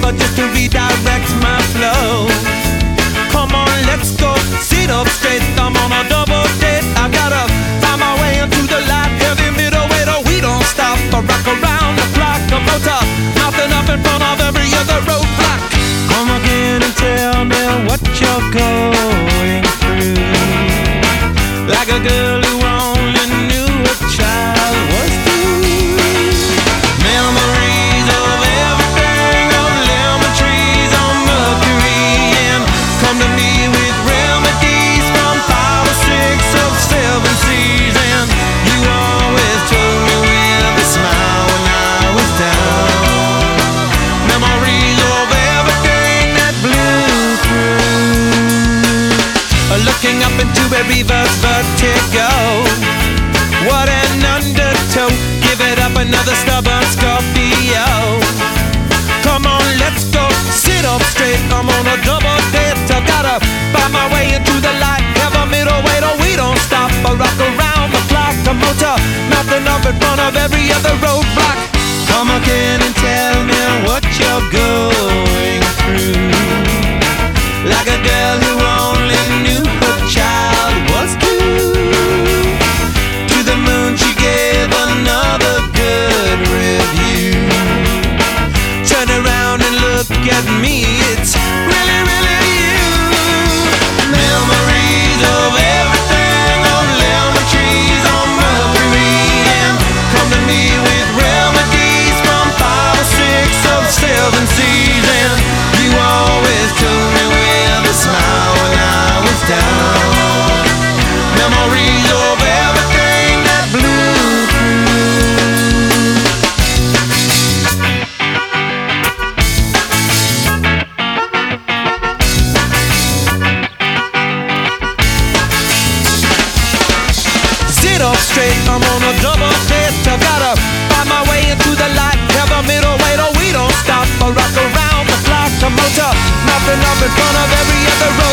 number just to redirect my flow. Come on, let's go, sit up straight. I'm on a double date. I gotta find my way into the light. Heavy middleweight, oh, we don't stop. I rock around the clock, a motor, nothing up in front of every other roadblock. Come again and tell me what you're going through. Like a girl who only knew a child was due. Memories of everything, of lemon trees on Mercury, and come to me with remedies from 5 or 6 of 7 seas. And you always told me with a smile when I was down. Memories of everything that blew through. Looking up into a reverse vertigo. What an undertow. Give it up, another stubborn Scorpio. Come on, let's go, sit up straight. I'm on a double date. I gotta find my way into the light. Have a middleweight, oh, we don't stop. I rock around the clock, a motor, nothing up in front of every other roadblock. Come again and tell me what you're going through. Like a girl who only knew her child was due. To the moon she gave another good review. Turn around and look at me, it's really, really you. Memories of everything, of lemon trees on Mercury, and come to me with remedies from 5 or 6 of 7 seas. And you always told me with a smile when I was down. Memories of everything that blew Sit up straight, I'm on a double date. I gotta find my way into the light. Have a middleweight, oh, we don't stop. I rock around the clock, a motor, nothing up in front of every other road.